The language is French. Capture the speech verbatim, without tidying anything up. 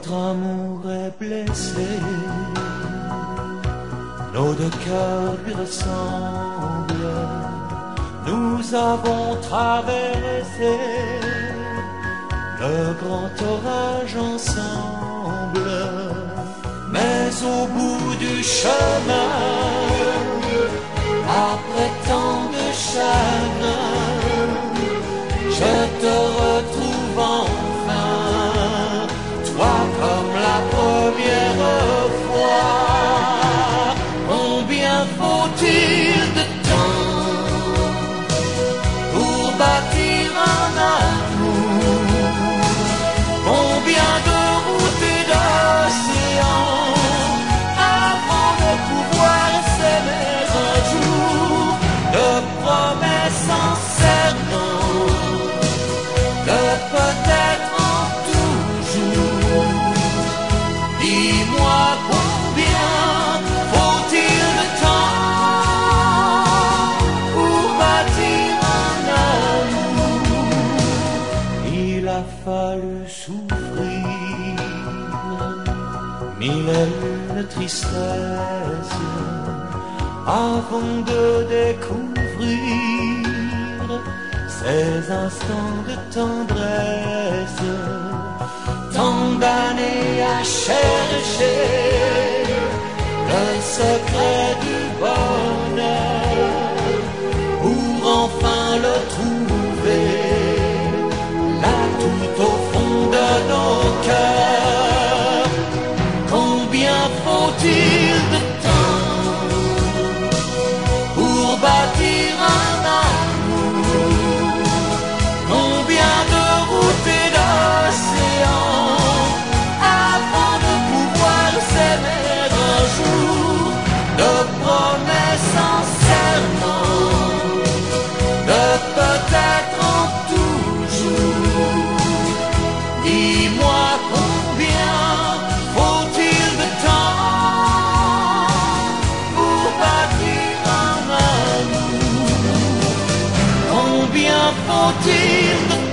Notre amour est blessé, nos deux cœurs lui ressemblent. Nous avons traversé le grand orage ensemble, mais au bout du chemin, après tant de chagrin, je te retrouve enfin, toi comme la première fois. Combien faut-il de temps pour bâtir un amour? Combien de routes et d'océans avant de pouvoir s'aimer un jour? De promesses en serment, de peut-être en toujours. Dis-moi combien faut-il de temps pour bâtir un amour? Il a fallu souffrir mille et une tristesses avant de découvrir ces instants de tendresse. Tant d'années à chercher le secret du bonheur pour enfin le trouver là tout au fond de nos cœurs. Combien faut-il de temps pour bâtir un amour? Combien de routes et d'océans avant de pouvoir s'aimer un jour? De promesses en serment, de peut-être en toujours. Dis-moi combien faut-il de temps pour bâtir un amour? Combien faut-il de